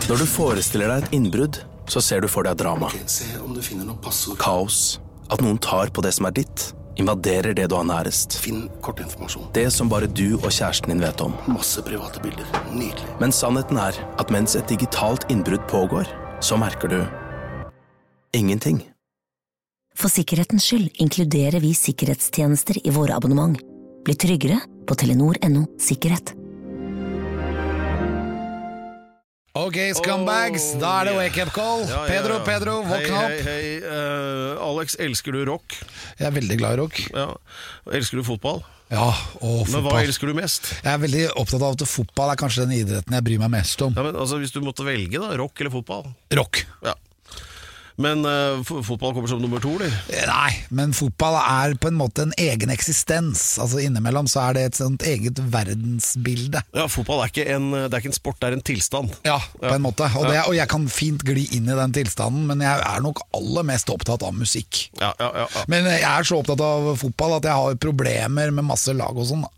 Når du forestiller deg et innbrudd, så ser du for deg drama. Se om du finner noe passord. Kaos. At noen tar på det som ditt. Invaderer det du har nærest. Finn kortinformasjon. Det som bare du og kjæresten din vet om. Masse private bilder. Nydelig. Men sannheten at mens et digitalt innbrudd pågår, så merker du ingenting. For sikkerhetens skyld inkluderer vi sikkerhetstjenester i våre abonnement. Bli tryggere på Telenor.no sikkerhet. Ok, scumbags, da det wake up call. Pedro, våkne opp. Hei, Alex, elsker du rock? Jeg veldig glad i rock. Ja. Elsker du fotball? Ja, og fotball. Men hva elsker du mest? Jeg veldig opptatt av at fotball kanskje den idretten jeg bryr meg mest om. Ja, men altså, hvis du måtte velge da, rock eller fotball? Rock. Ja. Men fotball kommer som nummer 2, eller? Nei, men fotball på en måte en egen eksistens. Altså innimellom så det et sånt eget verdensbilde. Ja, fotball det er ikke en sport, det en tilstand. Ja, på en måte. Og jeg kan fint gli inn i den tilstanden, men jeg nok aller mest opptatt av musikk. Ja. Men jeg så opptatt av fotball at jeg har problemer med masse lag og sånn da.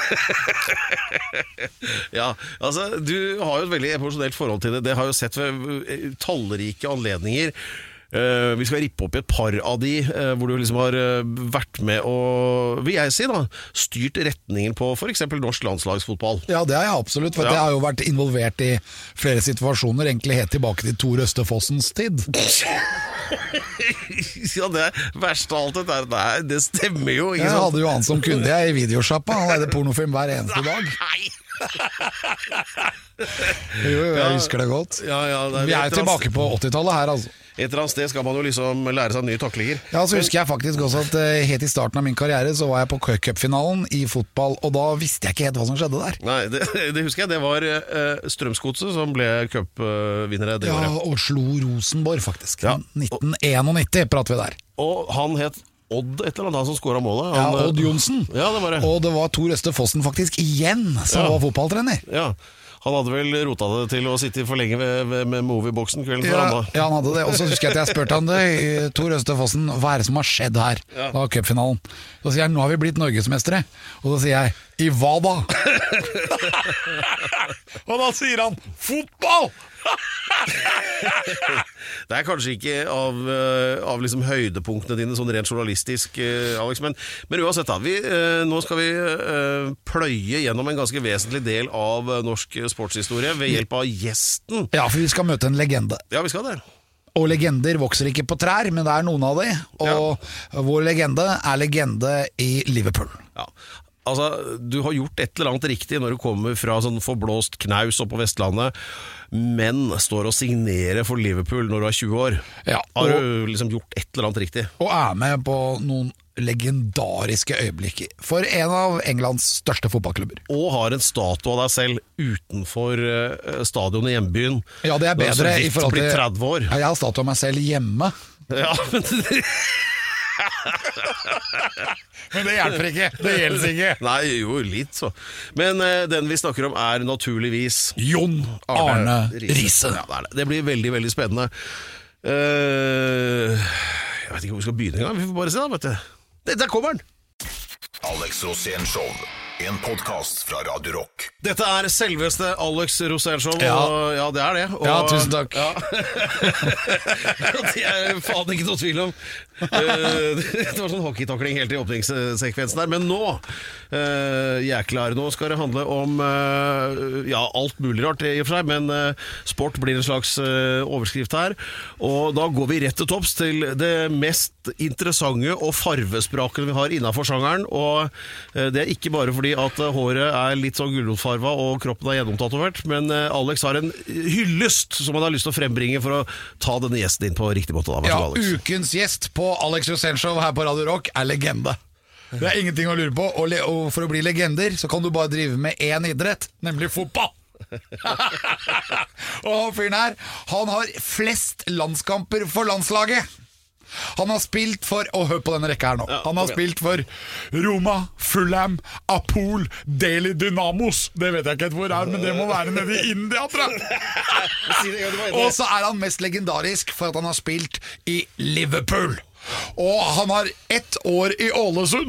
Ja, altså du har jo et veldig emosjonelt forhold til det. Det har jo sett ved tallrike anledninger. Vi skal rippe opp i et par av de hvor du liksom har vært med og, vil jeg si da, styrt retningen på for eksempel norsk landslagsfotball. Ja, det har jeg absolutt, for jeg har jo vært involvert i flere situasjoner, egentlig helt tilbake til Tor Østefossens tid. Ja, det verste av alt det stemmer jo, ikke sant? Jeg hadde jo han som kunde jeg i videoshoppa. Han leide pornofilm hver eneste dag. Nei! Jo, jeg husker det godt. Vi jo tilbake på 80-tallet her, altså. Et eller annet sted skal man jo liksom lære seg nye taklinger. Ja, så husker jeg faktisk også at helt i starten av min karriere så var jeg på cupfinalen i fotball, og da visste jeg ikke helt hva som skjedde der. Nei, det husker jeg. Det var Strømsgodset som ble cupvinnere det året. Ja, og slo Rosenborg faktisk. Ja. 1991 prater vi der. Og han het Odd et eller annet, han som skåret målet. Ja, Odd Johnsen. Ja, det var det. Og det var Tor Østefossen faktisk igjen som var fotballtrener. Ja. Han hadde vel rota det til å sitte for lenge med Movieboksen kvelden før han da. Ja, han hadde det. Og så husker jeg at jeg spurte han det, Tor Østefossen, hva det som har skjedd her? Da var cupfinalen. Så sier han, nå har vi blitt norgesmestere. Og så sier jeg, i hva da? Og da sier han, fotball! Det kanskje ikke av liksom høydepunktene dine sånn rent journalistisk, Alex, men uansett da, nå skal vi pløye gjennom en ganske vesentlig del av norsk sportshistorie ved hjelp av gjesten. Ja, for vi skal møte en legende. Ja, vi skal det. Og legender vokser ikke på trær, men det noen av de. Og vår legende legende i Liverpool. Ja. Altså, du har gjort et eller annet riktig når du kommer fra sånn forblåst knaus oppe på Vestlandet, men står og signerer for Liverpool når du er 20 år. Ja, har du liksom gjort et eller annet riktig? Og med på noen legendariske øyeblikk for en av Englands største fotballklubber. Og har en statue av deg selv utenfor stadionet i hjembyen. Ja, det bedre i forhold til 30 år. Ja, jeg har statue av meg selv hjemme. Ja, men men det hjelper ikke. Det gjelder ikke. Nei, jo, litt så. Men den vi snakker om naturligvis Jon Arne Riise. Ja, det blir veldig, veldig spennende. Jeg vet ikke hvor vi skal begynne engang. Vi får bare se da, vet du. Der kommer den! Alex Rosén Show, en podcast fra Radio Rock. Dette selveste Alex Rosén Show, og det det. Og, ja, tusen takk. Ja. Det faen ikke noe tvil om. Det var sånn hockeytakling helt i åpningssekvensen der. Men nå, nå skal det handle om alt mulig rart i og for seg, men sport blir en slags overskrift her. Og da går vi rett til topps til det mest interessante og farvesprakende vi har innenfor sjangeren. Og det ikke bare fordi at håret litt sånn gulrotfarva og kroppen gjennomtatovert, men Alex har en hyllest som han har lyst til å frembringe for å ta denne gjesten inn på riktig måte. Da. Ja, ukens gjest på Alex Rosén Show her på Radio Rock legende. Det ingenting å lure på, og for å bli legender så kan du bare drive med én idrett, nemlig fotball. Og han fyren her, han har flest landskamper for landslaget. Han har spilt for, og hør på denne rekka her nå, han har spilt for Roma, Fulham, Apol, Delhi Dynamos. Det vet jeg ikke hvor men det må være nede i India, tror jeg. Og så han mest legendarisk for at han har spilt i Liverpool. Og han har 1 år i Ålesund,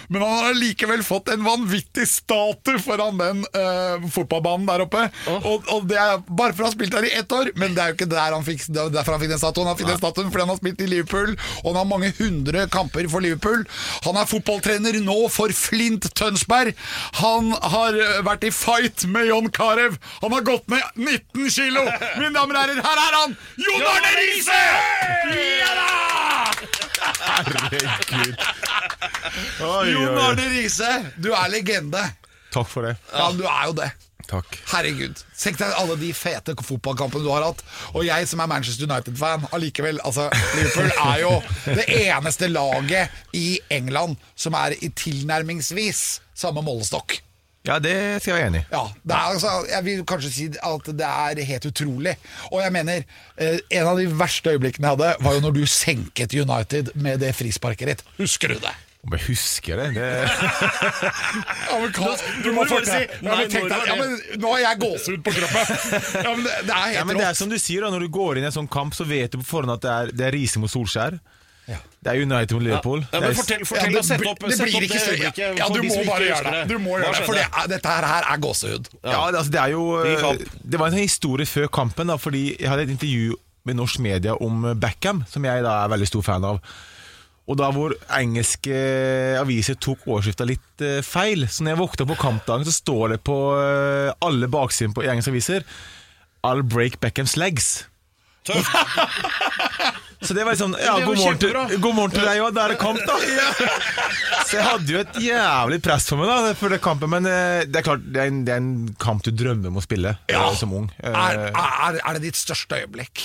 men han har likevel fått en vanvittig statue foran den fotballbanen der oppe. Og det bare for å ha spilt der i 1 år, men det jo ikke derfor han fikk den statuen. Han fikk den statuen fordi han har spilt i Liverpool, og han har mange 100 kamper for Liverpool. Han fotballtrener nå for Flint Tønsberg. Han har vært i fight med John Carew. Han har gått ned 19 kilo. Mine damer og herrer, her han! Jon Arne Riise! Ja da! Herregud. Jon Arne Riise, du legende. Takk for det. Ja, du jo det. Takk. Herregud, tenk deg alle de fete fotballkampene du har hatt. Og jeg som Manchester United-fan, allikevel, altså, Liverpool jo det eneste laget i England som i tilnærmingsvis samme målestokk. Ja, det skal jeg være enig i. Ja, altså, jeg vil kanskje si at det helt utrolig. Og jeg mener, en av de verste øyeblikkene jeg hadde var jo når du senket United med det frisparket ditt. Husker du det? Om jeg husker det, Ja, men du må bare si nå har jeg gåsehud på kroppen. Ja, men det helt ja, men det som du sier da, når du går inn i en sånn kamp, så vet du på forhånd at det Riise mot Solskjær. Ja. Det United mot Liverpool. Ja, men fortell å sette opp det blir ikke så øyeblikket. Ja, du må bare gjøre det. Du må gjøre det, for dette her gåsehud. Ja, altså, det jo det var en historie før kampen da, fordi jeg hadde et intervju med norsk media om Beckham, som jeg da veldig stor fan av. Og da hvor engelske aviser tok overskriften litt feil. Så når jeg våknet på kampdagen, så står det på alle baksiden på engelske aviser I'll break Beckhams legs. Så det var sånn, ja, god morgen til deg, og der kamp da. Så jeg hadde jo et jævlig press for meg da før det kampet. Men det klart, det en kamp du drømmer om å spille som ung. Det ditt største øyeblikk?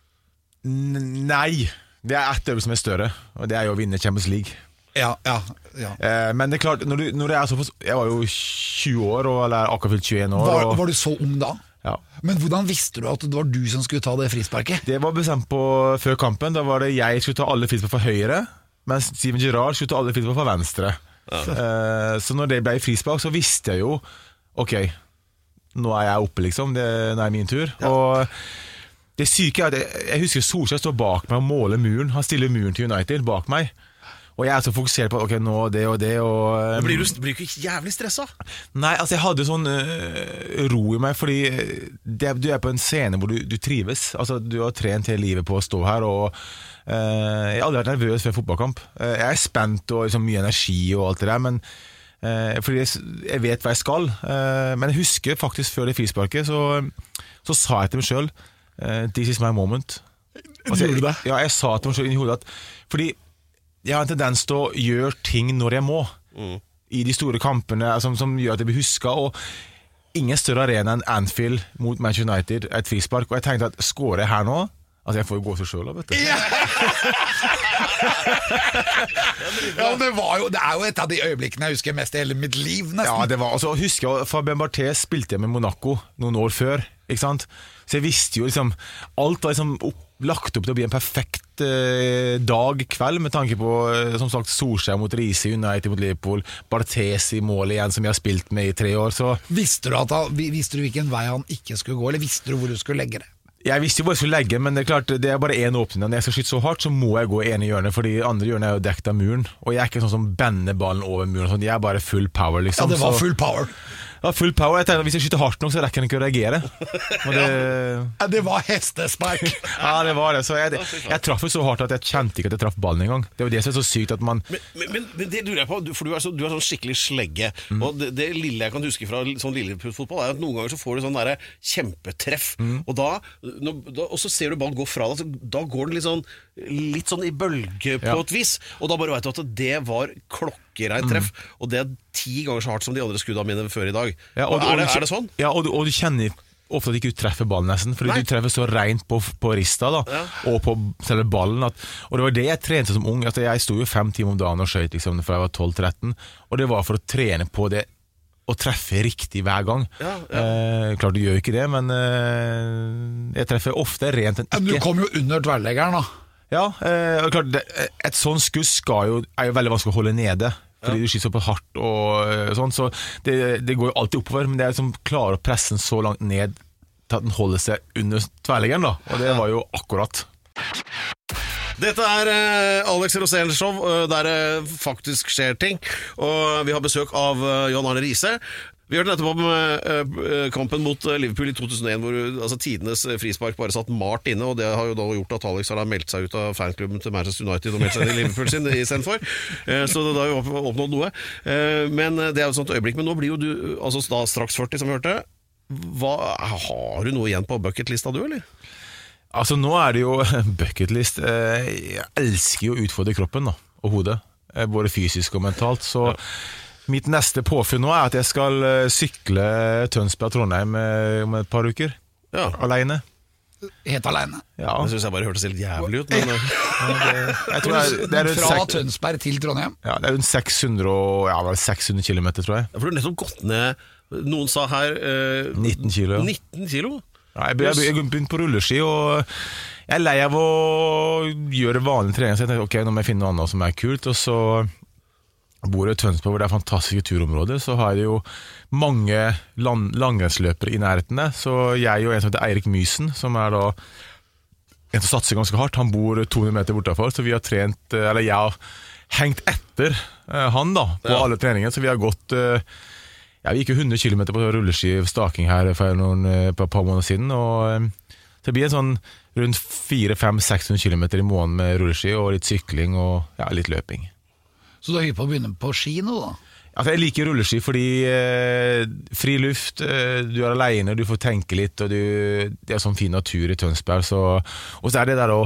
Nei. Det ett øyeblikk som større, og det jo å vinne Champions League. Ja. Men det klart, når du såpass, jeg var jo 20 år, eller akkurat fylt 21 år. Var du så ung da? Ja. Men hvordan visste du at det var du som skulle ta det frisparket? Det var bestemt på før kampen. Da var det jeg skulle ta alle frispark fra høyre, mens Steven Gerrard skulle ta alle frispark fra venstre. Så når det ble frispark, så visste jeg jo ok, nå jeg oppe liksom, nå min tur. Og det syke at jeg husker Solskjær står bak meg og måler muren. Han stiller muren til United bak meg. Og jeg så fokusert på ok, nå det og det og, Blir du ikke jævlig stresset? Nei, altså jeg hadde sånn ro i meg. Fordi du på en scene hvor du trives. Altså du har trent hele livet på å stå her. Og jeg har aldri vært nervøs før en fotballkamp. Jeg spent og liksom, mye energi og alt det der. Men fordi jeg vet hva jeg skal. Men jeg husker faktisk før det frisparket så sa jeg til meg selv this is my moment. Altså, Gjorde du det? Ja, jeg sa til meg selv inn i hodet at fordi jeg har en tendens til å gjøre ting når jeg må i de store kampene som gjør at jeg blir husket. Og ingen større arena enn Anfield mot Manchester United et frispark. Og jeg tenkte at skårer jeg her nå, altså jeg får jo gå til selv, vet du. Ja, det jo et av de øyeblikkene jeg husker mest i hele mitt liv nesten. Ja, det var, altså husker jeg Fabien Barthez spilte jeg med Monaco noen år før, ikke sant? Så jeg visste jo liksom, alt var liksom lagt opp til å bli en perfekt dag, kveld, med tanke på, som sagt, Solskjær mot Riise, United mot Liverpool, Barthez i mål igjen, som jeg har spilt med i 3 år, så... Visste du hvilken vei han ikke skulle gå, eller visste du hvor du skulle legge det? Jeg visste jo hvor jeg skulle legge, men det klart, det bare en åpning. Når jeg skal skyte så hardt, så må jeg gå i ene hjørnet, fordi andre hjørnet jo dekket av muren, og jeg ikke sånn som bender ballen over muren, sånn. Jeg bare full power, liksom. Ja, det var full power. Ja, full power. Jeg tenkte at hvis jeg skyter hardt nok, så rekker jeg ikke å reagere. Og det var hestespark. Ja, det var det. Så jeg traff jo så hardt at jeg kjente ikke at jeg traff ballen en gang. Det var det som så sykt at man... Men det lurer jeg på, for du er sånn skikkelig slegge, og det lille jeg kan huske fra sånn lilleputfotball at noen ganger så får du sånn der kjempetreff, og så ser du ballen gå fra deg, så da går den litt sånn i bølge på et vis, og da bare vet du at det var klokkereint treff, og det 10 ganger så hardt som de andre skuddene mine før i dag. Ja, er det sånn? Ja, og du kjenner ofte at du ikke treffer ballen nesten, fordi du treffer så rent på rista da, og på selve ballen og det var det jeg trente som ung. Altså, jeg stod jo 5 timer om dagen og skjøt liksom, fra jeg var 12-13, og det var for å trene på det å treffe riktig hver gang. Klart du gjør ikke det, men jeg treffer ofte rent enn ikke. Men du kom jo under tverrleggeren da. Ja, klart, et sånn skuss er jo veldig vanskelig å holde nede, fordi du skyter så hardt og sånn, så det går jo alltid oppover, men det som klarer å presse den så langt ned til at den holder seg under tverrleggeren da, og det var jo akkurat. Dette Alex Rosén Show, der det faktisk skjer ting. Og vi har besøk av John Arne Riise. Vi hørte nettopp om kampen mot Liverpool i 2001, hvor altså, tidenes frispark bare satt mart inne, og det har jo da gjort at Alex har meldt seg ut av fanklubben til Manchester United og meldt seg til Liverpool sin i stedet for. Så det har jo oppnådd noe. Men det jo et sånt øyeblikk. Men nå blir jo du altså, da, straks 40, som vi hørte. Har du noe igjen på bucketlista du, eller? Altså nå det jo bucketlist. Jeg elsker jo å utfordre kroppen da, og hodet, både fysisk og mentalt. Så mitt neste påfunn nå at jeg skal sykle Tønsberg-Trondheim om et par uker. Alene. Helt alene. Ja. Det synes jeg bare hørtes helt jævlig ut. Men, jeg tror det fra Tønsberg til Trondheim. Ja, det rundt 600 kilometer, tror jeg. For du har nettopp gått ned. Noen sa her 19 kilo. 19 kilo? Ja, jeg begynte på rulleski, og jeg lei av å gjøre vanlig trening. Så jeg tenkte, ok, nå må jeg finne noe annet som kult. Og så bor jeg i Tønsberg, hvor det fantastiske turområder. Så har jeg jo mange langrennsløpere i nærheten der. Så jeg og en som heter Eirik Mysen, som da en som satser ganske hardt, han bor 200 meter bortenfor. Så vi har trent, eller jeg har hengt etter han da, på alle treninger. Så vi har gått... vi gikk jo 100 kilometer på rulleski staking her for et par måneder siden, og det blir en sånn rundt 400-500-600 kilometer i måneden med rulleski og litt sykling og litt løping. Så du har hypp på å begynne på ski nå da? Altså, jeg liker rulleski fordi fri luft, du alene, du får tenke litt, og det sånn fin natur i Tønsberg, og så det der å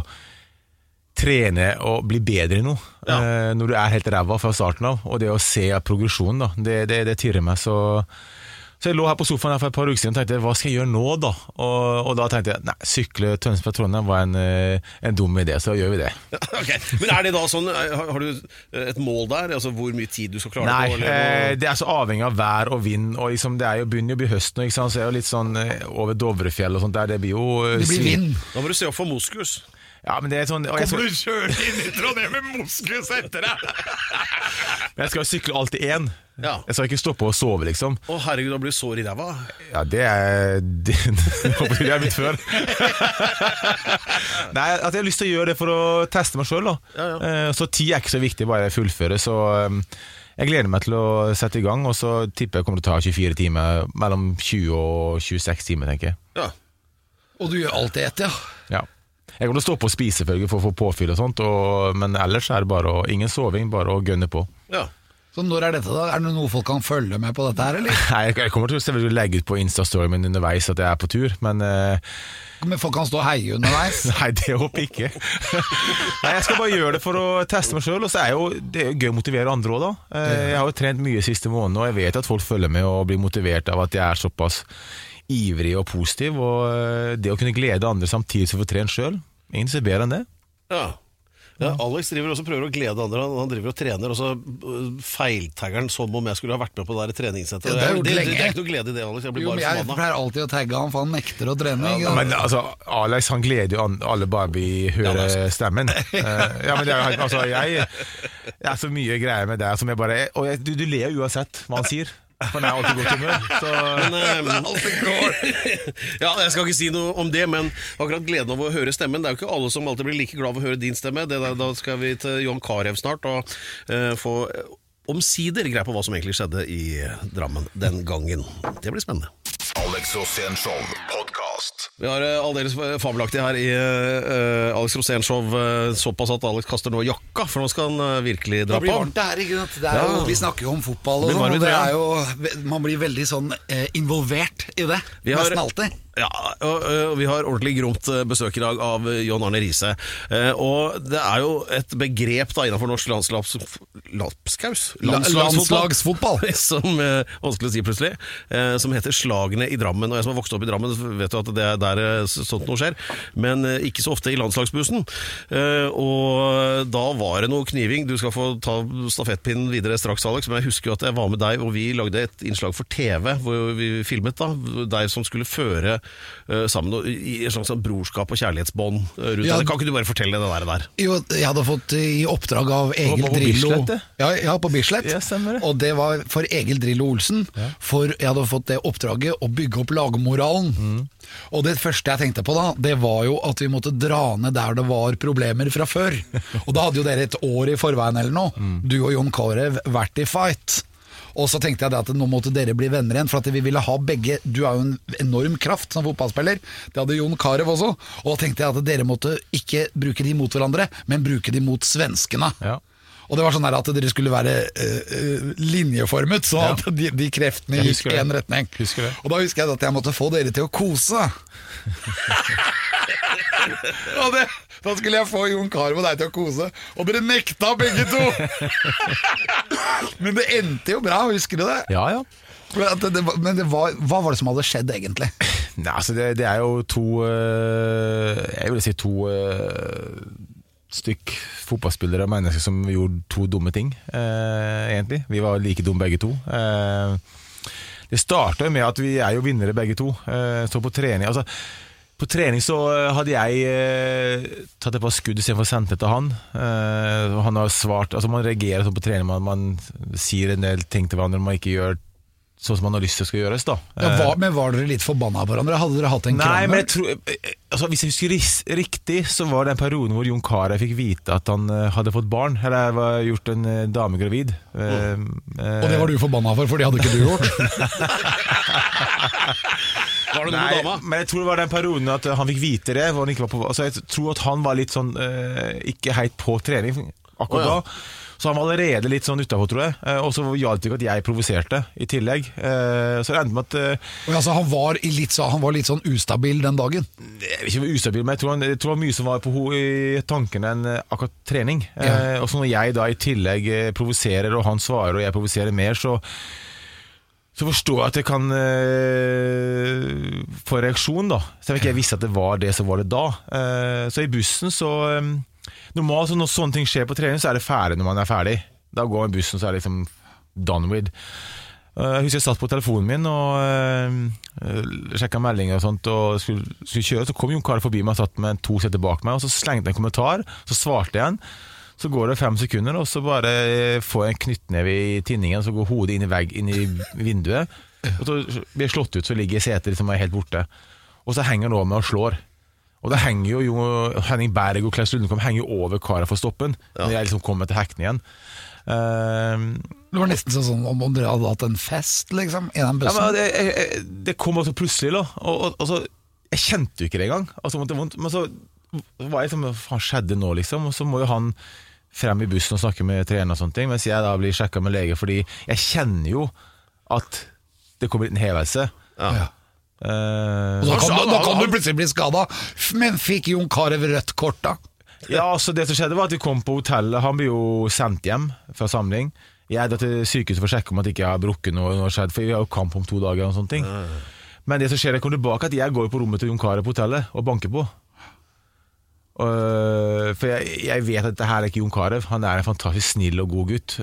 trene og bli bedre i noe når du helt ræva fra starten av, og det å se progresjonen da, det tyrer meg. Så jeg lå her på sofaen her for et par uker siden og tenkte, hva skal jeg gjøre nå da? Og da tenkte jeg, sykle Tønsberg-Trondheim var en dum idé, så gjør vi det. Okay. Men det da sånn, har du et mål der? Altså hvor mye tid du skal klare på? Nei, det så avhengig av vær og vind, og liksom, det begynner jo å bli høst nå, ikke sant? Så det jo litt sånn over Dovrefjell og sånt der, det blir jo... Det blir vind. Da må du se opp for moskus. Ja, men det sånn... Kommer du kjøre inn i Trondheim med moskus etter deg? Men jeg skal sykle alltid en. Ja. Jeg skal ikke stoppe og sove, liksom. Herregud, da blir du sår i ræva. Ja, det mitt før. Nei, at jeg har lyst til å gjøre det for å teste meg selv da. Så tid ikke så viktig, bare fullføre. Så jeg gleder meg til å sette i gang, og så tipper jeg kommer til å ta 24 timer, mellom 20 og 26 timer, tenker jeg. Ja. Og du gjør alltid etter, Ja. Jeg kommer til å stå på og spise for å få påfyll og sånt, men ellers det bare ingen soving, bare å gønne på. Ja. Så når dette da? Det noe folk kan følge med på dette her, eller? Nei, jeg kommer til å legge ut på Insta-story min underveis at jeg på tur, men folk kan stå og heie underveis? Nei, det håper jeg ikke. Nei, jeg skal bare gjøre det for å teste meg selv, og så det gøy å motivere andre også da. Jeg har jo trent mye siste måneden, og jeg vet at folk følger med og blir motivert av at jeg såpass ivrig og positiv, og det å kunne glede andre samtidig som får trent selv, ingen ser bedre enn det. Ja. Alex driver også prøver å glede andre. Han driver og trener, og så feiltagger han som om jeg skulle ha vært med på det der treningssenteret. Det ikke noe glede i det, Alex. Jeg blir bare jeg pleier alltid å tagge han, for han nekter å trene. Men altså, Alex han gleder jo alle bare vi hører stemmen. Ja, men altså, jeg så mye greier med det som jeg bare... Og du ler uansett hva han sier. For det alltid godt humør. Ja, jeg skal ikke si noe om det, men akkurat gleden av å høre stemmen, det jo ikke alle som alltid blir like glad av å høre din stemme. Da skal vi til Johan Carew snart og få omsider greie på hva som egentlig skjedde i Drammen den gangen. Det blir spennende. Alex Rosén Show podcast. Vi har aldeles fabelaktig her i Alex Rosén Show, såpass at Alex kaster nå jakka, for nå skal han virkelig dra på. Det blir varmt der, ikke sant? Vi snakker jo om fotball, og man blir veldig sånn involvert i det, nesten alltid. Ja, og vi har ordentlig gromt besøk i dag av John Arne Riise. Og det jo et begrep da innenfor norsk landslagsfotball som vanskelig å si plutselig, som heter slagene i Drammen. Og jeg som har vokst opp i Drammen vet jo at det der sånt noe skjer, men ikke så ofte i landslagsbussen. Og da var det noe kniving. Du skal få ta stafettpinnen videre straks, Alex, men jeg husker jo at jeg var med deg, og vi lagde et innslag for TV hvor vi filmet da, deg som skulle føre sammen i en slags brorskap og kjærlighetsbånd rundt det. Kan ikke du bare fortelle det der? Jo, jeg hadde fått i oppdrag av Egil Drillo. Ja, på Bislett. Og det var for Egil Drillo Olsen, for jeg hadde fått det oppdraget å bygge opp lagmoralen. Og det første jeg tenkte på da, det var jo at vi måtte dra ned der det var problemer fra før. Og da hadde jo dere et år i forveien eller noe, du og Jon Carew, vært i fight. Og så tenkte jeg at nå måtte dere bli venner igjen, for at vi ville ha begge. Du er jo en enorm kraft som fotballspiller, det hadde Jon Carew også. Og da tenkte jeg at dere måtte ikke bruke de mot hverandre, men bruke de mot svenskene. Og det var sånn at dere skulle være linjeformet, så at de kreftene gikk i en retning. Og da husker jeg at jeg måtte få dere til å kose. Og da skulle jeg få Jon Carew og deg til å kose, og dere nekta begge to. Men det endte jo bra, husker du det? Ja. Men hva var det som hadde skjedd egentlig? Nei, altså det er jo to jeg vil si to stykk fotballspillere og mennesker som gjorde to dumme ting, egentlig. Vi var like dumme begge to. Det startet med at vi er jo vinnere begge to. Så på trening, på trening så hadde jeg tatt et par skudd i stedet for å sende til han. Og han har svart, man reagerer sånn på trening, man sier en del ting til hverandre man ikke gjør sånn som man har lyst til å skal gjøres da. Men var dere litt forbanna på hverandre? Hadde dere hatt en krangel? Nei, men jeg tror, hvis jeg husker riktig, så var det en periode hvor Jon Carew fikk vite at han hadde fått barn, eller var gjort en dame gravid. Og det var du forbanna for det hadde ikke du gjort? Var det noe med dama? Men jeg tror det var den perioden at han fikk vite det, hvor han ikke var på, altså jeg tror at han var litt sånn, ikke helt på trening akkurat da. Så han var allerede litt sånn utenfor, tror jeg. Og så gjaldt det ikke at jeg provoserte i tillegg. Så det endte med at altså, han var litt sånn ustabil den dagen? Jeg vet ikke om ustabil, men jeg tror det var mye som var på i tankene enn akkurat trening. Og så når jeg da i tillegg provoserer, og han svarer, og jeg provoserer mer, så forstår jeg at jeg kan få reaksjon da. Selv om ikke jeg visste at det var det som var det da. Så i bussen så normalt når sånne ting skjer på trening, så er det ferdig når man er ferdig. Da går man i bussen, så er det liksom done with. Jeg husker jeg satt på telefonen min og sjekket meldinger og sånt, og skulle kjøre, så kom Jon Carew forbi meg og satt med 2 seter bak meg, og så slengte jeg en kommentar, så svarte jeg en. Så går det 5 sekunder, og så bare får jeg en knyttneve i tinningen, så går hodet inn i vinduet, og så blir jeg slått ut, så ligger setet liksom helt borte. Og så henger han over meg og slår. Og da henger jo Henning Berg og Klaus Lundekvam henger over Carew for stoppen, når jeg liksom kommer til hekken igjen. Det var nesten sånn om dere hadde hatt en fest, liksom, i den bussen. Ja, det kom også plutselig, da. Og så, jeg kjente jo ikke det engang. Men så var jeg liksom, hva skjedde nå, liksom? Og så må jo han frem i bussen og snakke med trener og sånne ting, mens jeg da blir sjekket med lege, fordi jeg kjenner jo at det kommer litt en hevelse. Og da kan du plutselig bli skadet. Men fikk Jon Carew rødt kort da? Ja, så det som skjedde var at vi kom på hotellet. Han ble jo sendt hjem fra samling. Jeg da til sykehuset for å sjekke om at jeg ikke har brukket noe skjedd, for vi har jo kamp om 2 dager og sånne ting. Men det som skjer, jeg kommer tilbake at jeg går på rommet til Jon Carew på hotellet og banker på. For jeg vet at dette her er ikke Jon Carew. Han er en fantastisk snill og god gutt.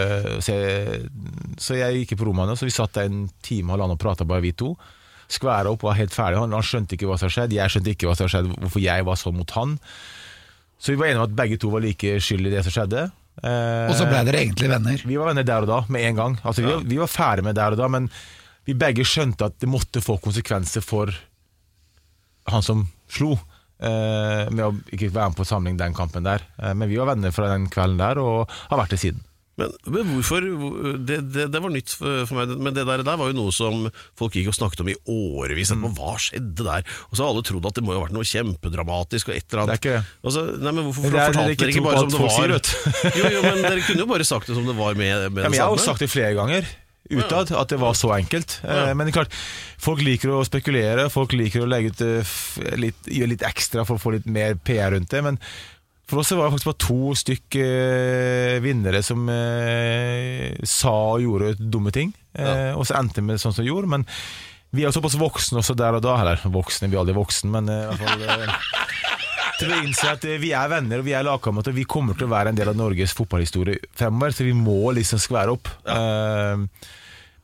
Så jeg gikk på rommet hans, så vi satt der 1 time og halvannen og pratet bare vi to. Skværet opp, var helt ferdig. Han skjønte ikke hva som skjedde. Jeg skjønte ikke hva som skjedde, hvorfor jeg var sånn mot han. Så vi var enige om at begge to var like skyld i det som skjedde. Og så ble dere egentlig venner? Vi var venner der og da, med en gang. Altså, vi var ferdig med der og da, men vi begge skjønte at det måtte få konsekvenser for han som slo, med å ikke være med på samling den kampen der. Men vi var venner fra den kvelden der, og har vært det siden. Men hvorfor, det var nytt for meg, men det der var jo noe som folk gikk og snakket om i årevis, hva skjedde der? Og så har alle trodd at det må jo ha vært noe kjempedramatisk og et eller annet. Det er ikke det. Altså, nei, men hvorfor fortalte dere ikke bare som det var? Jo, men dere kunne jo bare sagt det som det var med det samme. Jeg har jo sagt det flere ganger utad, at det var så enkelt. Men det er klart, folk liker å spekulere, folk liker å legge ut gjøre litt ekstra for å få litt mer PR rundt det, men for oss var det faktisk bare 2 stykk vinnere som sa og gjorde dumme ting, og så endte det med sånn som gjorde, men vi er såpass voksne også der og da, eller voksne, vi er aldri voksne, men i hvert fall til å innse at vi er venner og vi er lagkamerater, og vi kommer til å være en del av Norges fotballhistorie fremover, så vi må liksom skvære opp.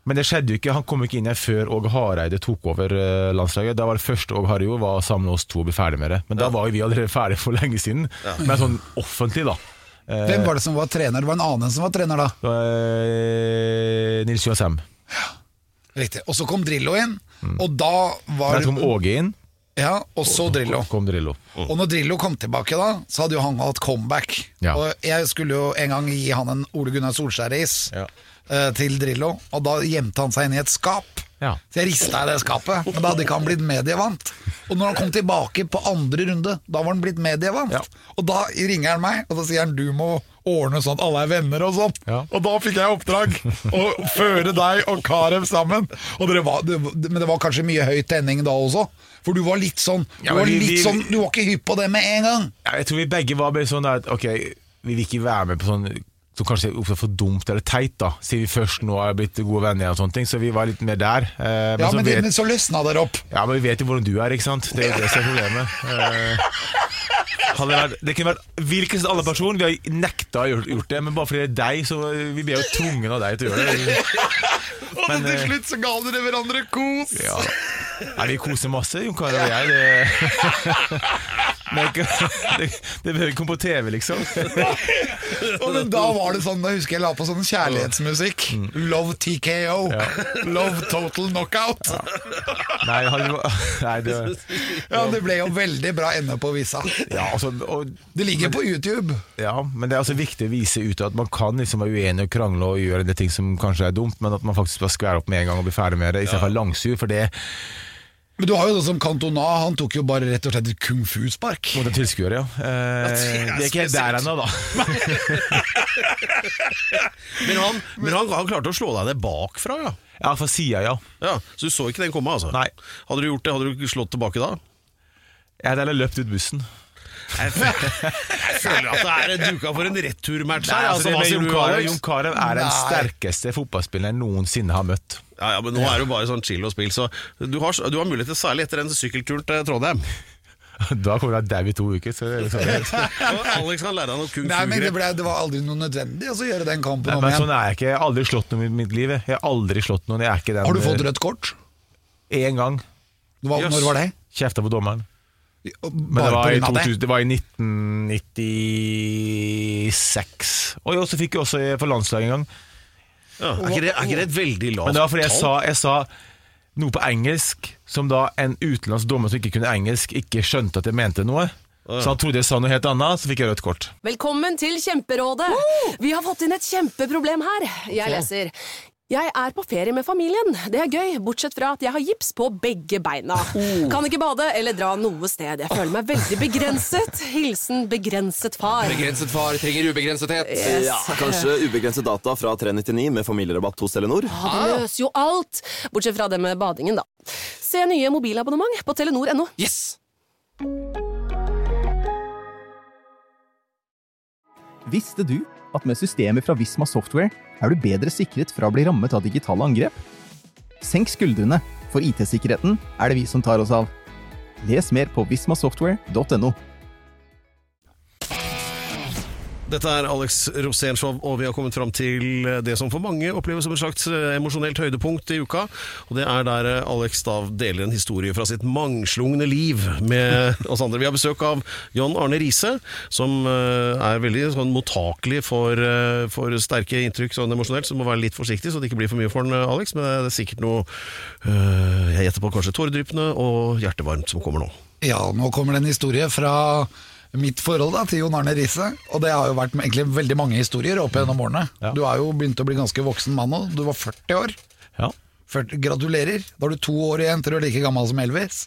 Men det skjedde jo ikke, han kom ikke inn her før Åge Hareide tok over landslaget. Da var det første Åge Hareide gjorde, var sammen med oss to og ble ferdig med det. Men da var jo vi allerede ferdig for lenge siden. Men sånn offentlig da. Hvem var det som var trener? Det var en annen som var trener da. Nils Johan Sem. Ja, riktig. Og så kom Drillo inn, og da var... Så kom Åge inn. Ja, og så Drillo. Kom Drillo. Og når Drillo kom tilbake da, så hadde jo han hatt comeback. Ja. Og jeg skulle jo en gang gi han en Ole Gunnar Solskjær-is til Drillo, og da gjemte han seg inn i et skap. Ja. Så jeg ristet i det skapet, men da hadde ikke han blitt medievant. Og når han kom tilbake på andre runde, da var han blitt medievant. Ja. Og da ringer han meg, og da sier han, du må ordne sånn at alle er venner og sånn. Ja. Og da fikk jeg oppdrag å føre deg og Karev sammen. Og men det var kanskje mye høy tenning da også. For du var litt sånn, du var ikke hypp på det med en gang. Ja, jeg tror vi begge var sånn at, ok, vi vil ikke være med på sånn som kanskje er for dumt eller teit da, siden vi først nå har blitt gode venner og sånne ting, så vi var litt mer der. Men så løsna dere opp. Ja, men vi vet jo hvordan du er, ikke sant? Det er det som er problemet. Det kunne vært hvilken som alle person, vi har nekta å gjort det, men bare fordi det er deg, så vi ble jo tvungen av deg til å gjøre det. Men til slutt så ga dere hverandre kos. Ja, vi koser masse, Jon Carew og jeg. Det behøver ikke komme på TV, liksom. Men da var det sånn, da husker jeg la på sånn kjærlighetsmusikk. Love TKO. Love Total Knockout. Det ble jo veldig bra ende på visa. Det ligger på YouTube. Ja, men det er altså viktig å vise ut at man kan liksom være uenig og krangle og gjøre det ting som kanskje er dumt, men at man faktisk bare skværer opp med en gang og blir ferdig med det, i stedet for langsur, for det. Men du har jo det som Cantona, han tok jo bare rett og slett et kung fu-spark. Mot en tilskuer, ja. Det er ikke helt der ennå, da. men han klarte å slå deg det bakfra, ja? Ja, fra siden, ja. Så du så ikke den komme, altså? Nei. Hadde du gjort det, hadde du slått tilbake da? Jeg hadde løpt ut bussen. Jeg føler at det er duka for en returmatch her. Jon Carew er den sterkeste fotballspilleren jeg noensinne har møtt. Ja, men nå er det jo bare sånn chill og spill, så du har mulighet til særlig etter en sykkeltur til Trondheim. Da kommer jeg der i 2 uker, så det Alex kan lære deg noe kung fu-grep. Nei, men det var aldri noe nødvendig å gjøre den kampen om igjen. igjen. Sånn er jeg ikke, jeg har aldri slått noen i mitt liv. Jeg har aldri slått noen, jeg er ikke den. Har du fått rødt kort? En gang. Når var det? Kjeftet på dommeren. Men det var i 1996. Og så fikk jeg også for landslaget en gang. Er ikke det et veldig lavt tall? Men det var fordi jeg sa noe på engelsk, som da en utenlandsk dommer som ikke kunne engelsk ikke skjønte at jeg mente noe. Så han trodde jeg sa noe helt annet, så fikk jeg rødt kort. Velkommen til Kjemperådet. Vi har fått inn et kjempeproblem her. Jeg leser: jeg er på ferie med familien. Det er gøy, bortsett fra at jeg har gips på begge beina. Kan ikke bade eller dra noe sted. Jeg føler meg veldig begrenset. Hilsen begrenset far. Begrenset far trenger ubegrensethet. Yes. Ja, kanskje ubegrenset data fra 399 med familierabatt hos Telenor. Det løser jo alt, bortsett fra det med badingen da. Se nye mobilabonnement på Telenor.no. Yes! Visste du at med systemet fra Visma Software er du bedre sikret fra å bli rammet av digitale angrep? Senk skuldrene, for IT-sikkerheten er det vi som tar oss av. Les mer på vismasoftware.no. Dette er Alex Rosénshow, og vi har kommet fram til det som for mange oppleves som et slags emosjonelt høydepunkt i uka. Og det er der Alex da deler en historie fra sitt mangslungne liv med oss andre. Vi har besøk av John Arne Riise, som er veldig sånn mottakelig for sterke inntrykk sånn emosjonelt, så må være litt forsiktig så det ikke blir for mye for den, Alex. Men det er sikkert noe, jeg gjetter på kanskje tåredryppende og hjertevarmt som kommer nå. Ja, nå kommer det en historie fra mitt forhold da, til Jon Arne Riise, og det har jo vært egentlig veldig mange historier opp gjennom årene. Ja. Du har jo begynt å bli ganske voksen mann nå, du var 40 år. Ja. Gratulerer, da har du 2 år igjen til du er like gammel som Elvis.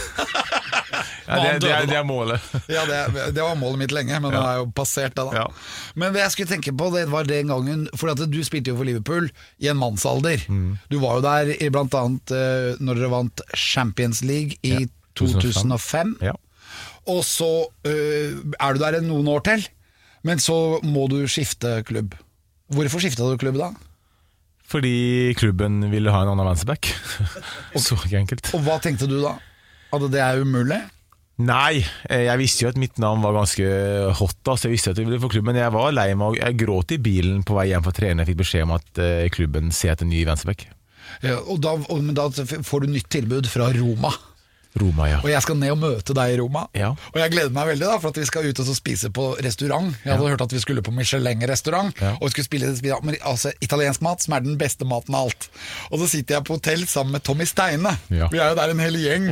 Det er målet. Ja, det var målet mitt lenge, men det er jo passert det da. Ja. Men det jeg skulle tenke på, det var den gangen, for at du spilte jo for Liverpool i en mannsalder. Du var jo der i blant annet når dere vant Champions League i 2005. Ja. Og så er du der noen år til, men så må du skifte klubb. Hvorfor skiftet du klubb da? Fordi klubben ville ha en annen venstreback. Så enkelt. Og hva tenkte du da? At det er umulig? Nei, jeg visste jo at mitt navn var ganske hot da, så jeg visste at jeg ville få klubben. Men jeg var lei meg, jeg gråt i bilen på vei hjem fra trening. Jeg fikk beskjed om at klubben ser etter en ny venstreback. Ja, men da får du nytt tilbud fra Roma. Roma, ja. Og jeg skal ned og møte deg i Roma. Ja. Og jeg gleder meg veldig da, for at vi skal ut og spise på restaurant. Jeg hadde hørt at vi skulle på Michelin-restaurant, og vi skulle spise italiensk mat, som den beste maten av alt. Og så sitter jeg på hotell sammen med Tommy Steine. Ja. Vi jo der en hel gjeng.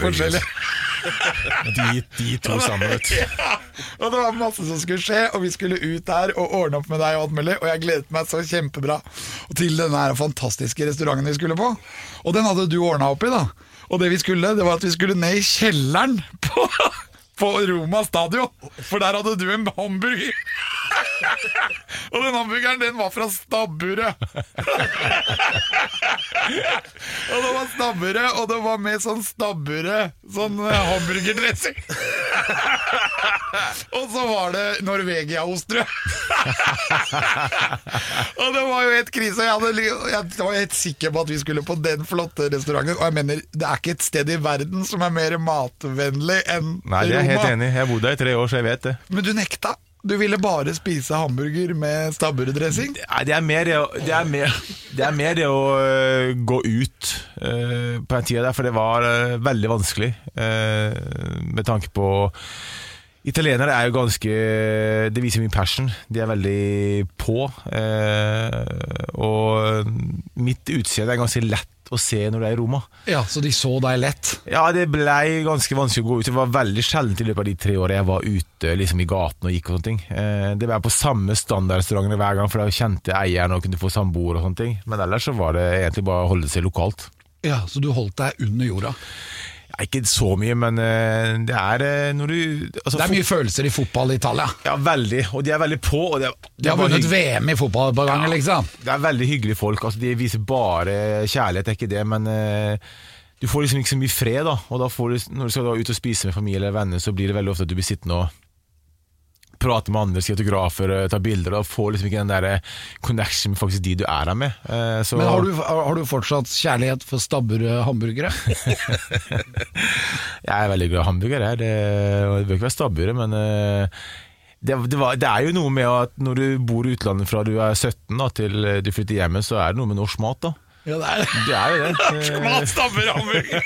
De to sammen, vet du. Ja. Og det var masse som skulle skje, og vi skulle ut der og ordne opp med deg og alt mulig, og jeg gledet meg så kjempebra til denne her fantastiske restauranten vi skulle på. Og den hadde du ordnet opp i da. Og det var at vi skulle ned i kjelleren på Roma stadion, for der hadde du en hamburger. Og den hamburgeren, den var fra stabburet. Og det var stabburet, og det var med sånn stabburet, sånn hamburgerdressing. Og så var det Norvegia-ostrø. Og det var jo helt krise. Jeg var helt sikker på at vi skulle på den flotte restauranten. Og jeg mener, det ikke et sted i verden som mer matvennlig enn Roma. Nei, det jeg helt enig. Jeg bodde der i 3 år, så jeg vet det. Men du nekta. Du ville bare spise hamburger med stabburedressing? Nei, det mer det å gå ut på en tid der, for det var veldig vanskelig med tanke på italienere jo ganske, det viser min passion, de veldig på, og mitt utseende ganske lett å se når det i Roma. Ja, så de så deg lett? Ja, det ble ganske vanskelig å gå ut. Det var veldig sjelden i løpet av de 3 årene jeg var ute liksom i gaten og gikk og sånne ting. Det var på samme standardrestaurantene hver gang, for da kjente eieren og kunne få samboer og sånne ting. Men ellers så var det egentlig bare å holde seg lokalt. Ja, så du holdt deg under jorda? Ikke så mye, men det når du det mye følelser i fotball i Italia. Ja, veldig, og de veldig på, og de har vunnet VM i fotball på ganger, liksom. Det veldig hyggelige folk, altså, de viser bare kjærlighet, ikke det, men du får liksom ikke så mye fred da, og da får du, når du skal da ut og spise med familie eller venner, så blir det veldig ofte at du blir sittende og prate med andre, skrive autografer, ta bilder, og få liksom ikke den der connection med faktisk de du her med. Så... Men har du fortsatt kjærlighet for stabbure hamburgere? Jeg veldig glad i hamburgere, det bør ikke være stabbure, men det jo noe med at når du bor i utlandet fra du 17 da, til du flytter hjemme, så det noe med norsk mat da. Ja, det jo det. Norsk mat, stabber hamburger.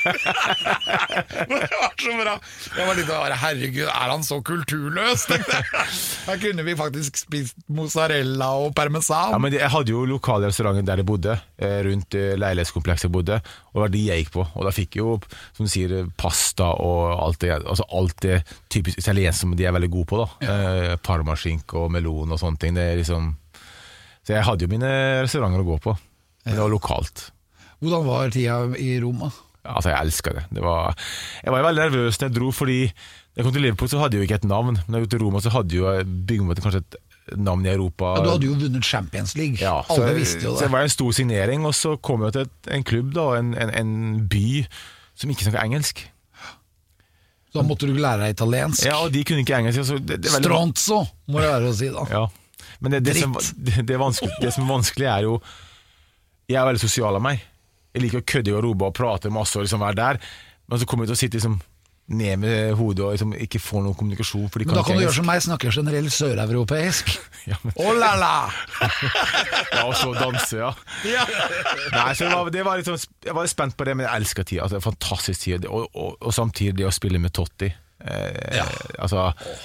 Det var så bra. Jeg var litt herregud, han så kulturløs? Her kunne vi faktisk spist mozzarella og parmesan. Ja, men jeg hadde jo lokale restauranter der jeg bodde, rundt leilighetskomplekset jeg bodde, og det var de jeg gikk på. Og da fikk jeg jo, som du sier, pasta og alt det typisk italiensk som de veldig gode på da. Ja. Parmaskink og melon og sånne ting. Det liksom... Så jeg hadde jo mine restauranter å gå på. Det var lokalt. Hvordan var tida i Roma? Ja, altså jeg elsket det. Jeg var veldig nervøs når jeg dro, fordi jeg kom til Liverpool så hadde jeg jo ikke et navn. Men da jeg kom til Roma så hadde jeg jo bygget kanskje et navn i Europa. Ja, du hadde jo vunnet Champions League. Ja, alle visste jo det. Så det var en stor signering, og så kom jeg til en klubb da, en by som ikke snakket engelsk. Så da måtte du lære deg italiensk? Ja, og de kunne ikke engelsk. Så Stronzo, må det være å si da. Ja, men det som er vanskelig jo jeg veldig sosial av meg. Jeg liker å kødde og robe og prate masse og liksom være der. Men så kommer jeg til å sitte liksom ned med hodet og liksom ikke få noen kommunikasjon. Men da kan du gjøre som meg, snakke generelt søreuropeisk. Ja, men... Oh la la! Ja, og så danse, ja. Nei, så det var liksom, jeg var litt spent på det, men jeg elsker tida. Altså, fantastisk tid. Og samtidig det å spille med Totti. Altså...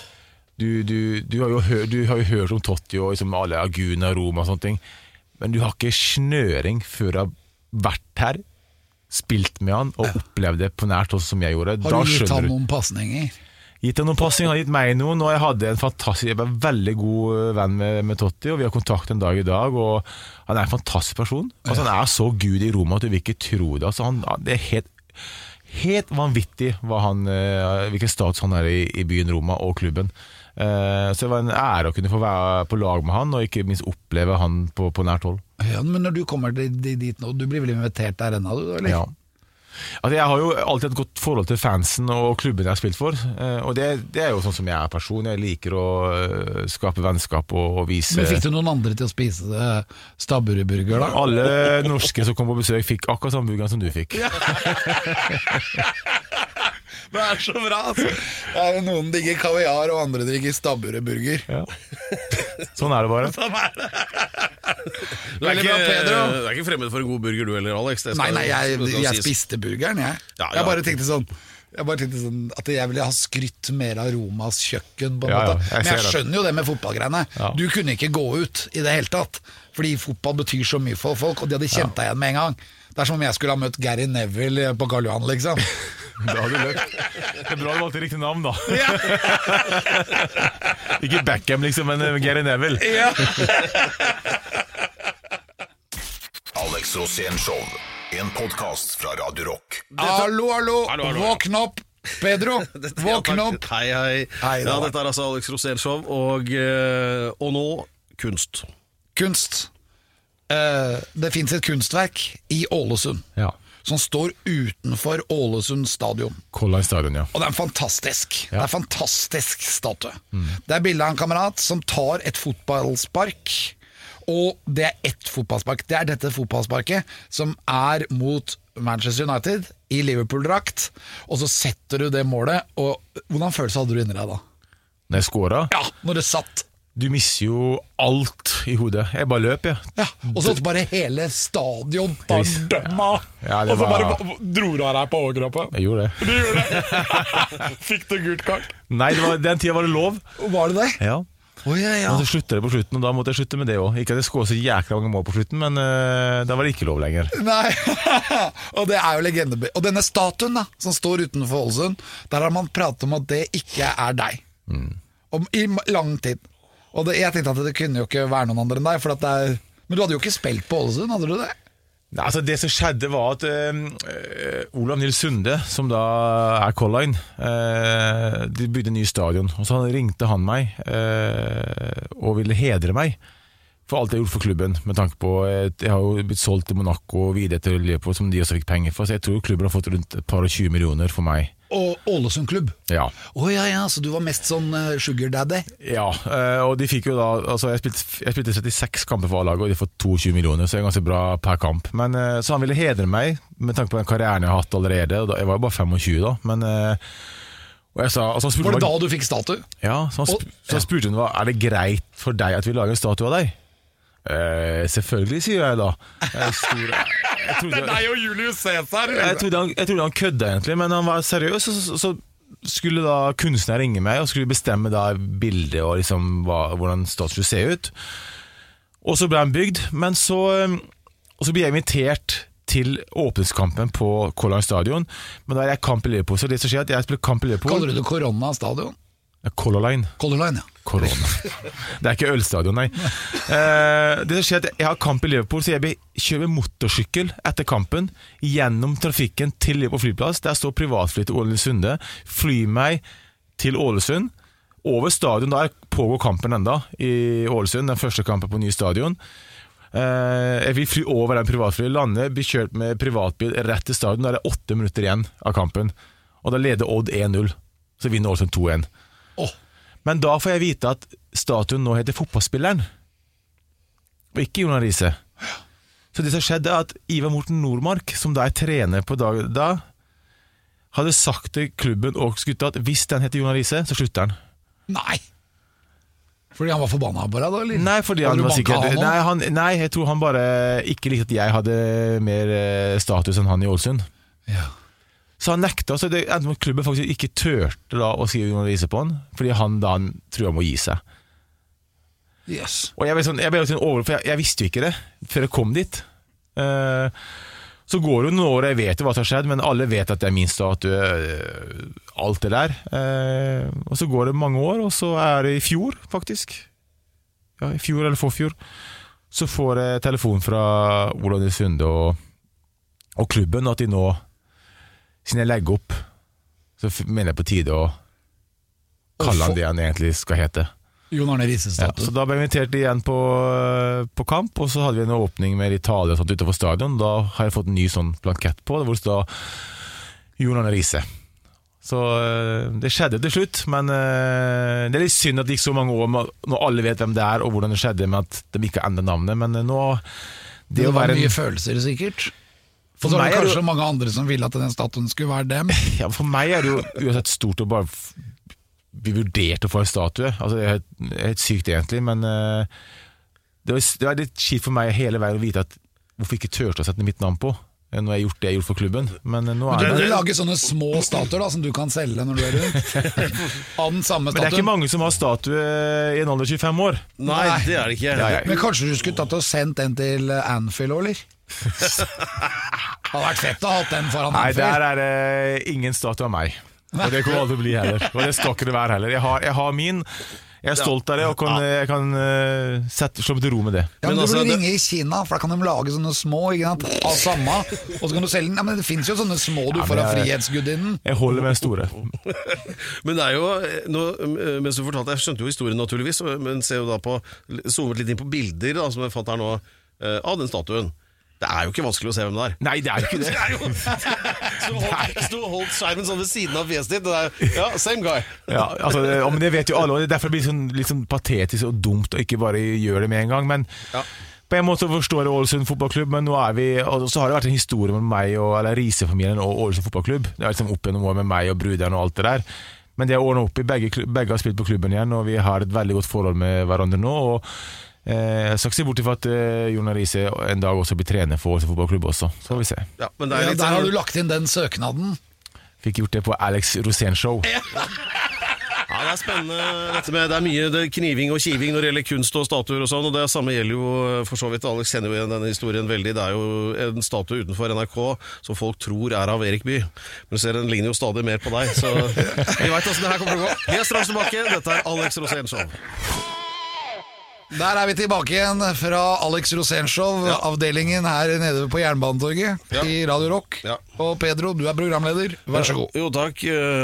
Du har jo hørt om Totti og liksom alle Aguna, Roma og sånne ting. Men du har ikke snøring før du har vært her, spilt med han og opplevd det på nært også som jeg gjorde. Har du gitt han noen passninger? Gitt han noen passninger, han har gitt meg noen, og jeg hadde jeg var en veldig god venn med Totti, og vi har kontakt en dag i dag, og han en fantastisk person. Altså, han så Gud i Roma at du vil ikke tro det. Altså, det helt vanvittig hvilken status han i byen Roma og klubben. Så det var en ære å kunne få være på lag med han og ikke minst oppleve han på nært hold. Ja, men når du kommer dit nå, du blir vel invitert der ennå, du, eller? Ja. Altså, jeg har jo alltid et godt forhold til fansen og klubben jeg har spilt for, og det jo sånn som jeg person. Jeg liker å skape vennskap og vise. Men fikk du noen andre til å spise stabbureburger da? Alle norske som kom på besøk fikk akkurat samme burgeren som du fikk. Ja. Det så bra, altså. Noen digger kaviar og andre digger stabbureburger. Ja. Sånn det bare. Sånn det. Veldig bra, Pedro. Du er ikke fremmed for en god burger du eller Alex? Nei, jeg spiste burgeren, jeg. Jeg bare tenkte sånn at jeg ville ha skrytt mer av Romas kjøkken på en måte. Men jeg skjønner jo det med fotballgreiene. Du kunne ikke gå ut i det hele tatt, fordi fotball betyr så mye for folk, og de hadde kjent deg igjen med en gang. Det er som om jeg skulle ha møtt Gary Neville på Karl Johan, liksom. Da hadde du løpt. Det er bra du valgte riktig navn, da. Ikke Beckham, liksom, men Gary Neville. Alex Rosén Show, en podcast fra Radio Rock. Hallo, våkn opp, Pedro. Våkn opp. Hei. Ja, dette er altså Alex Rosén Show, og nå kunst. Det finnes et kunstverk i Ålesund som står utenfor Ålesund stadion. Color Line stadion, ja. Og det er fantastisk. Det er en fantastisk statue. Det er bildet av en kamerat som tar et fotballspark, og det er ett fotballspark. Det er dette fotballsparket som er mot Manchester United i Liverpool-drakt, og så setter du det målet, og hvordan følelse hadde du inni deg da? Når jeg skåret? Ja, når det satt. Du mister jo alt i hodet. Jeg bare løp, og så bare hele stadion bare dømma. Og så bare dro du av deg på overkroppen. Jeg gjorde det. Du gjorde det? Fikk du gult kart? Nei, den tiden var det lov. Var det det? Ja. Og så sluttet det på slutten, og da måtte jeg slutte med det også. Ikke at jeg skåret så jækla mange mål på slutten, men da var det ikke lov lenger. Nei, og det er jo legende. Og denne statuen da, som står utenfor Ålesund, der har man pratet om at det ikke er deg. I lang tid. Og jeg tenkte at det kunne jo ikke være noen andre enn deg, men du hadde jo ikke spilt på Ålesund, hadde du det? Nei, altså det som skjedde var at Olav Nils Sunde, som da er Color Line, de bygde en ny stadion, og så ringte han meg og ville hedre meg for alt jeg gjorde for klubben, med tanke på jeg har jo blitt solgt til Monaco og videre til Liverpool, som de også fikk penger for, så jeg tror klubben har fått rundt et par og 20 millioner for meg. Og Ålesund klubb? Ja. Så du var mest sånn sugar daddy? Ja, og de fikk jo da, altså jeg spilte 36 kamper for A-laget, og de har fått 22 millioner, så det er ganske bra per kamp. Men så han ville hedre meg, med tanke på den karrieren jeg har hatt allerede, og jeg var jo bare 25 da, men og jeg sa, altså, var det da du fikk statue? Ja, så han spurte han, er det greit for deg at vi lager en statue av deg? Selvfølgelig, sier jeg da. Det er deg og Julius Caesar. Jeg trodde han kødde egentlig, men han var seriøs. Så skulle da kunstner ringe meg og skulle bestemme da bildet og liksom hvordan statuen skulle se ut. Og så ble han bygd, men så ble jeg invitert til åpningskampen på Color Line stadion. Men da er jeg kamp i Liverpool, så det som skjer at jeg spiller kamp i Liverpool. Kaller du det Corona stadion? Color Line. Ja. Korona. Det er ikke ølstadion, nei. Det skjer at jeg har kamp i Liverpool, så jeg kjører motorsykkel etter kampen gjennom trafikken til Liverpool flyplass. Der står privatfly til Ålesund Sunde, flyr meg til Ålesund, over stadion. Der pågår kampen enda i Ålesund, den første kampen på ny stadion. Jeg vil fly over den privatfly, lande, bli kjørt med privatbil rett til stadion. Da er det 8 minutter igjen av kampen, og da leder Odd 1-0, så vinner Ålesund 2-1. Men da får jeg vite at statuen nå heter Fotballspilleren, og ikke Jonas Riise. Så det som skjedde er at Ivar Morten Nordmark, som da er trener på da, hadde sagt til klubben og skuttet at hvis den heter Jonas Riise, så slutter den. Nei! Fordi han var forbannet på deg da, eller? Nei, fordi han var sikkert... Nei, jeg tror han bare ikke likte at jeg hadde mer status enn han i Ålesund. Ja. Så han nekta, så det endte med klubben faktisk ikke tørte da å skrive Jonas Riise på han, fordi han da tror han må gi seg. Yes. Og jeg ble litt over, for jeg visste jo ikke det før jeg kom dit. Så går det noen år, jeg vet jo hva som har skjedd, men alle vet at det er min statue, alt det der. Og så går det mange år, og så er det i fjor faktisk, ja, i fjor eller forfjor, så får jeg telefon fra Olav Nils Sunde og klubben at de nå, siden jeg legger opp, så mener jeg på tide å kalle han det han egentlig skal hete. Jon Arne Riise-statue. Ja, så da ble jeg invitert igjen på kamp, og så hadde vi en åpning med Italia og sånt utenfor stadion. Da har jeg fått en ny sånn blankett på, hvor det står Jon Arne Riise. Så det skjedde til slutt, men det er litt synd at det gikk så mange år når alle vet hvem det er, og hvordan det skjedde med at de ikke endte navnet, men nå... Det var mye følelser sikkert. Og så er det kanskje mange andre som ville at den statuen skulle være dem. Ja, for meg er det jo uansett stort å bare bli vurdert å få en statue. Altså, det er helt sykt egentlig, men Det var litt kjipt for meg hele veien å vite at hvorfor ikke tørste å sette mitt navn på når jeg har gjort det jeg har gjort for klubben. Men nå Du kan lage sånne små statuer da, som du kan selge når du er rundt. Av den samme statuen. Men det er ikke mange som har statue i en alder 25 år. Nei, det er det ikke. Men kanskje du skulle tatt og sendt en til Anfield, eller? Det hadde vært fett å ha hatt den foran Nei, Anfield. der er det ingen statue av meg. Og det kommer aldri å bli heller. Og det skal ikke det være heller. Jeg har min. Jeg er stolt av det, og jeg kan slå meg til ro med det. Ja, men du burde ringe i Kina, for da kan de lage sånne små, ikke sant, av samme, og så kan du selge den. Ja, men det finnes jo sånne små du får av Frihetsgudinnen. Jeg holder med den store. Men det er jo, mens du fortalte, jeg skjønte jo historien naturligvis, men ser jo da på, zoomet litt inn på bilder da, som jeg fant her nå, av den statuen. Det er jo ikke vanskelig å se hvem det er. Nei, det er ikke det. Det er jo Så holdt skjermen sånn ved siden av fjeset ditt. Ja, same guy. Ja, altså, men det vet jo alle, og derfor blir det litt sånn patetisk og dumt å ikke bare gjøre det med en gang. Men på en måte forstår jeg Ålesund fotballklubb, men nå er vi, og så har det vært en historie med meg eller Riise-familien og Ålesund fotballklubb. Det er liksom opp gjennom år med meg og bruderen og alt det der. Men det er ordnet opp i, begge har spilt på klubben igjen, og vi har et veldig godt forhold med hverandre nå, og jeg skal ikke se bort til at Jon Riise en dag også blir trener for Ålesund fotballklubb også. Så får vi se. Ja, men det er litt der har du lagt inn den søknaden. Fikk gjort det på Alex Rosén Show. Ja, det er spennende dette med, det er mye kniving og kiving når det gjelder kunst og statuer og sånn, og det samme gjelder jo for så vidt. Alex kjenner jo igjen denne historien veldig. Det er jo en statue utenfor NRK som folk tror er av Erik Bye, men du ser den ligner jo stadig mer på deg, så vi vet hvordan det her kommer til å gå. Vi er straks tilbake, dette er Alex Rosén Show. Der er vi tilbake igjen fra Alex Rosén Show, avdelingen her nede på Jernbanetorget i Radio Rock. Og Pedro, du er programleder, vær så god. Jo takk,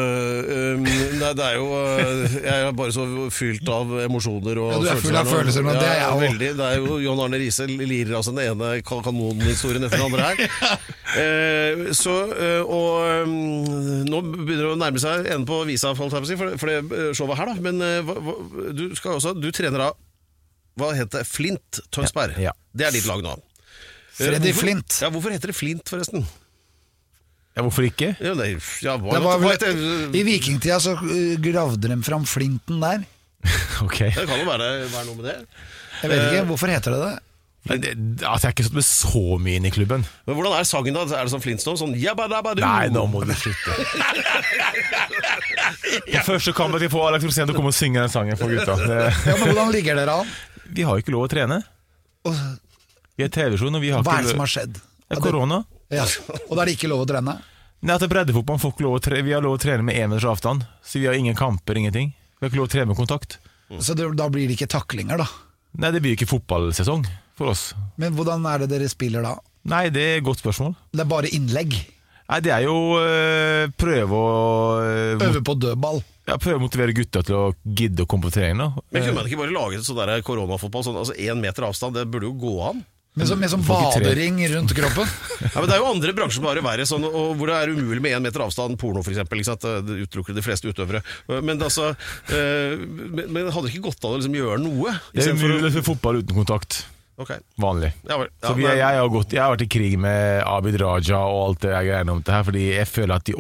nei, det er jo, jeg er bare så fylt av emosjoner og du er full av følelser, men det er jeg også. Veldig, det er jo Jon Arne Riise lirer altså den ene kanonhistorien etter den andre her. Og nå begynner det å nærme seg enden på visa, for det showet her da, men du trener av, hva heter det? Flint Tønsberg. Ja. Det er ditt lag nå. Freddy Flint. Ja, hvorfor heter det Flint forresten? Ja, hvorfor ikke? Ja, I vikingtida så gravde de fram flinten der. Ok. Det kan jo være noe med det. Jeg vet ikke, hvorfor heter det det? Altså, jeg er ikke sånn med så mye inn i klubben. Men hvordan er sangen da? Er det sånn Flintstone? Sånn jabba-dabba-du? Nei, nå må du slutte. På første kamp at jeg får Alex Rosén til å komme og synge den sangen for gutta. Ja, men hvordan ligger dere an? Vi har jo ikke lov å trene. Vi er TV-sjon, og vi har Hva er ikke... det som har skjedd? Det er korona. Ja, og da er det ikke lov å trene? Nei, at det er breddefotball, får ikke lov å trene. Vi har lov å trene med 1 meters avstand. Så vi har ingen kamper, ingenting. Vi har ikke lov å trene med kontakt. Så da blir det ikke taklinger da? Nei, det blir ikke fotballsesong for oss. Men hvordan er det dere spiller da? Nei, det er et godt spørsmål. Det er bare innlegg? Nei, det er jo prøve å... Øve på dødball? Ja, prøve å motivere gutta til å gidde å komme på trening da. Men kunne man ikke bare lage sånn der koronafotball, sånn, altså 1 meter avstand, det burde jo gå an? Med sånn badering rundt kroppen? Ja, men det er jo andre bransjer som bare verre, sånn, og hvor det er umulig med 1 meter avstand, porno for eksempel, ikke sant? Det utelukker de fleste utøvere. Men altså, men hadde det ikke gått an å liksom gjøre noe? Det er umulig for fotball uten kontakt. Okay. Vanlig. Ja, så jeg har vært i krig med Abid Raja og alt det jeg greier om det her, fordi jeg føler at de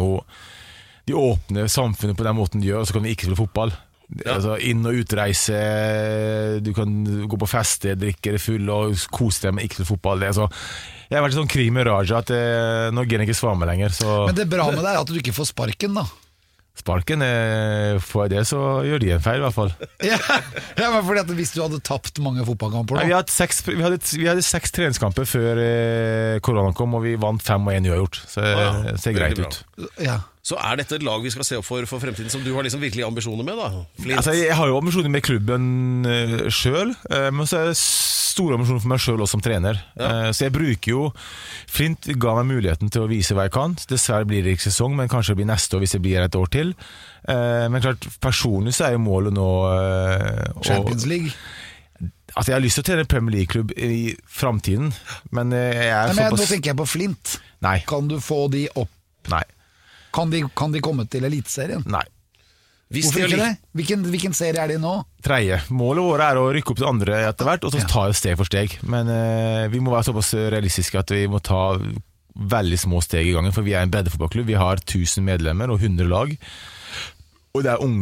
åpner samfunnet på den måten de gjør, og så kan vi ikke spille fotball. Altså, inn- og utreise, du kan gå på feste, drikke det full og kose deg med ikke spille fotball. Jeg har vært i sånn krig med Raja at nå gir jeg ikke svare meg lenger. Så. Men det bra med deg er at du ikke får sparken da. Sparken, får jeg det, så gjør de en feil i hvert fall. Ja, men fordi at hvis du hadde tapt mange fotballkamper da. Nei, vi hadde 6 treningskamper før korona kom, og vi vant 5-1 uavgjort. Så det ser greit ut. Ja. Så er dette et lag vi skal se opp for fremtiden, som du har liksom virkelig ambisjoner med da? Altså, jeg har jo ambisjoner med klubben selv, men så er det store ambisjoner for meg selv også som trener. Så jeg bruker jo Flint ga meg muligheten til å vise hva jeg kan. Dessverre blir det ikke sesong, men kanskje det blir neste år hvis det blir et år til. Men klart, personlig så er jo målet nå Champions League. Altså, jeg har lyst til å trene Premier League-klubb i fremtiden, men jeg er såpass... Nå tenker jeg på Flint. Nei. Kan du få de opp? Nei. Kan de komme til Eliteserien? Nei. Hvorfor ikke det? Hvilken serie er de nå? 3. Målet vårt er å rykke opp til 2. etter hvert, og så ta det steg for steg. Men vi må være såpass realistiske at vi må ta veldig små steg i gangen, for vi er en breddefotballklubb. Vi har 1000 medlemmer og 100 lag, og det er unge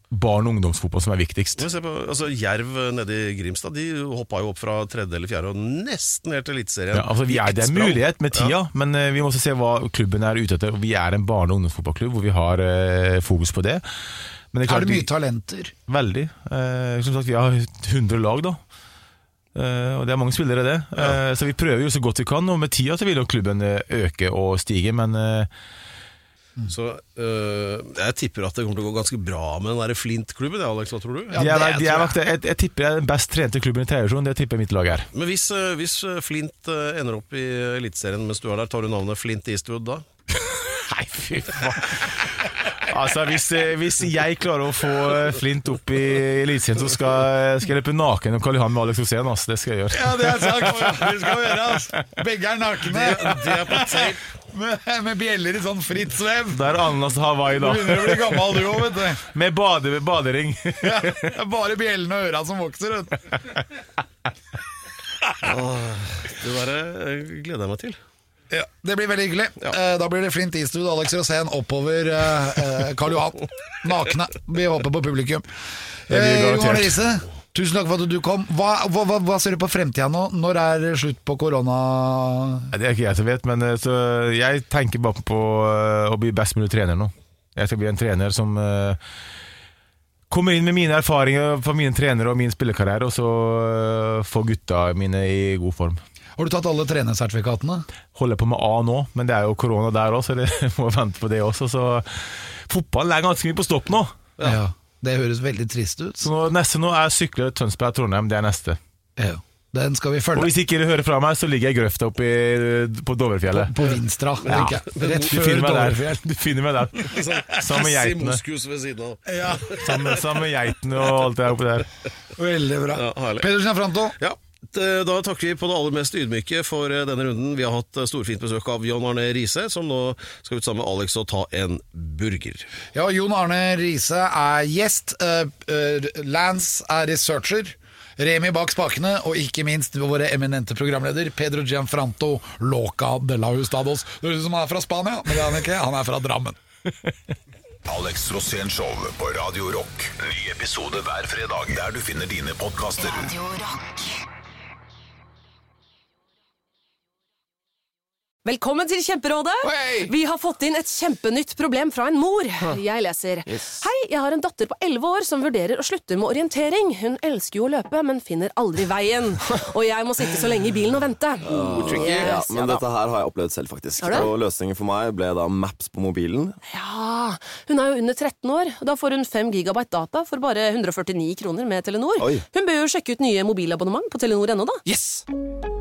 barn- og ungdomsfotball som viktigst. Se på, Jerv nede I Grimstad, de hoppet jo opp fra 3. eller 4. og nesten helt til eliteserien. Ja, det en mulighet med tida, men vi må også se hva klubben ute etter. Vi en barne- og ungdomsfotballklubb hvor vi har fokus på det. Men det mye talenter? Veldig. Som sagt, vi har 100 lag da. Og det mange spillere det. Så vi prøver jo så godt vi kan, og med tida så vil jo klubben øke og stige, men... Så jeg tipper at det kommer til å gå ganske bra med den der Flint-klubben, Alex, hva tror du? Jeg tipper det den best trente klubben I tredjevisjon, det tipper mitt lag Men hvis Flint ender opp I eliteserien mens du der, tar du navnet Flint Eastwood da? Nei, fy faen. Hvis jeg klarer å få Flint opp I eliteserien, så skal jeg løpe naken og kalle han med Alex Rosén, det skal jeg gjøre. Ja, det sagt. Det skal vi gjøre, Begge nakne. Det på tape. Med bjeller I sånn fritt svev. Der Ananas Hawaii da. Du begynner å bli gammel du også, vet du. Med badering. Ja, det bare bjellene og øra som vokser, vet du. Det gleder jeg meg til. Ja, det blir veldig hyggelig. Da blir det Flint Eastwood og Alex Rosén oppover Karl Johan. Nakne. Vi håper på publikum. Johan Riise, tusen takk for at du kom. Hva ser du på fremtiden nå? Når slutt på korona? Det ikke jeg som vet, men jeg tenker bare på å bli best mulig trener nå. Jeg skal bli en trener som kommer inn med mine erfaringer fra mine trenere og min spillekarriere, og så få gutta mine I god form. Har du tatt alle trenersertifikatene? Holder på med A nå, men det jo korona der også, så jeg må vente på det også. Så fotballen ganske mye på stopp nå. Ja, det høres veldig trist ut. Så neste nå sykler Tønsberg Trondheim, det neste. Ja, den skal vi følge. Og hvis ikke du hører fra meg, så ligger jeg I grøfta oppe på Dovrefjellet. På Vinstra, tenker jeg. Rett før Dovrefjell. Du finner meg der. Sammen med geitene. Moskus ved siden av. Ja. Sammen med geitene og alt det oppe der. Veldig bra. Ja, Peder Gianfranto. Ja. Da takker vi på det aller mest ydmyke for denne runden. Vi har hatt storfint besøk av Jon Arne Riise, som nå skal ut sammen med Alex og ta en burger. Ja, Jon Arne Riise gjest, Lance researcher, Remi bak spakene, og ikke minst våre eminente programleder Pedro Gianfranto Loca de la Hustados. Det høres ut som han fra Spania, men det han ikke, han fra Drammen. Alex Rosén Show på Radio Rock. Ny episode hver fredag der du finner dine podcaster. Radio Rock. Velkommen til Kjemperådet. Hey! Vi har fått inn et kjempenytt problem fra en mor. Jeg leser. Hei, jeg har en datter på 11 år som vurderer å slutte med orientering. Hun elsker jo å løpe, men finner aldri veien. Og jeg må sitte så lenge I bilen og vente. Ja, men dette her har jeg opplevd selv faktisk. Og løsningen for meg ble da Maps på mobilen. Ja, hun jo under 13 år. Da får hun 5 gigabyte data for bare 149 kroner med Telenor. Oi. Hun bør jo sjekke ut nye mobilabonnement på Telenor.no da. Yes!